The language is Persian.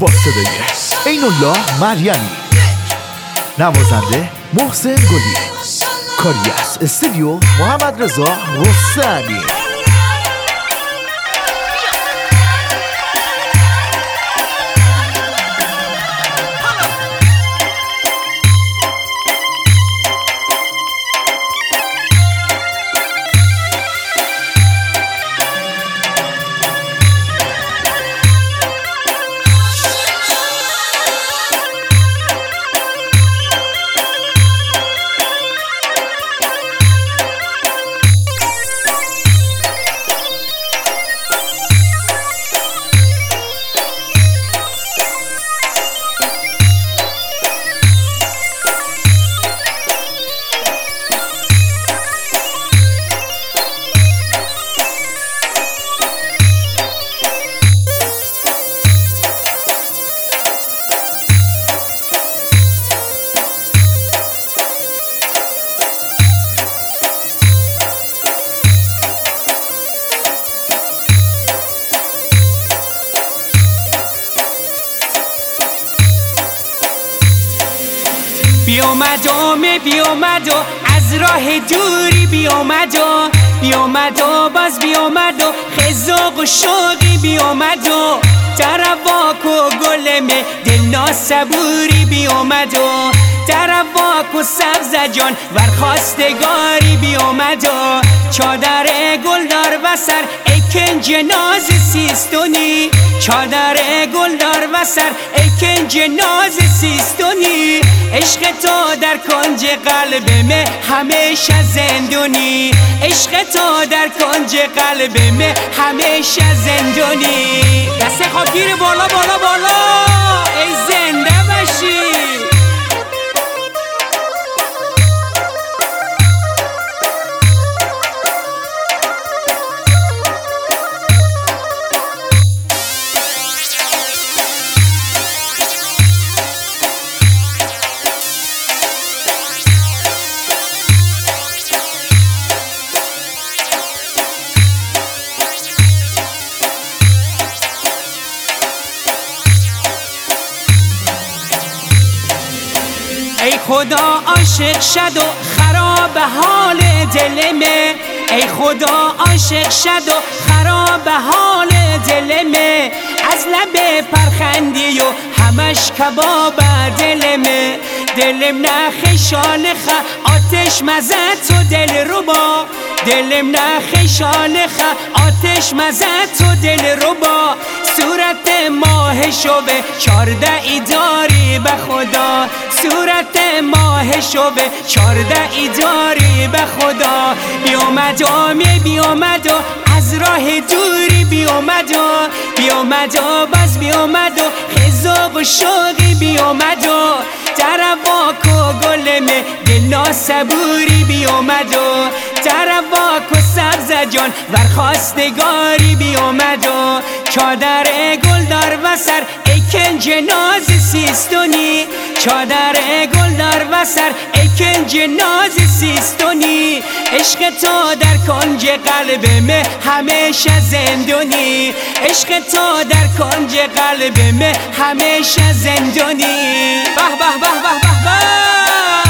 با صدای عین الله مریمی، نوازنده محسن گلی، کاری از استودیو محمد رضا رستمی. بیامد و از راه دوری بیامد و باز بیامد و خزاق و شوقی بیامد و ترواک و گلم دل ناسبوری بیامد و ترواک و سبز جان ورخواستگاری بیامد و چادر گلدار و سر کنج ناز سیستونی، چادر گلدار و سر کنج ناز سیستونی، عشق تو در کنج قلب من همیشه زندونی، عشق تو در کنج قلب من همیشه زندونی. دست خواب گیر بالا بالا بالا، ای زنده باشی. ای خدا عاشق شد و خراب حال دل من، ای خدا عاشق شد و خراب حال دل من، از لب پرخندی و همش کباب دل من، دلم نخ شالخ آتش مزد تو دل ربا، دلم نخ شالخ آتش مزد تو دل ربا، صورت ماه شبه 14 ای داری به خدا، صورت ماه شبه 14 ای داری به خدا. بیامد و از راه دوری بیامد و باز بیامد و خزاق و شوقی بیامد و ترواک و گلم دل ناسبوری بیامد و ترواک و سبز جان ورخواستگاری بیامد و چادر گلدار و سر کنج ناز سیستونی، چادر گلدار و سر کنج ناز سیستونی، عشق تو در کنج قلب من همیشه زندونی، عشق تو در کنج قلب من همیشه زندونی. به به به به به به.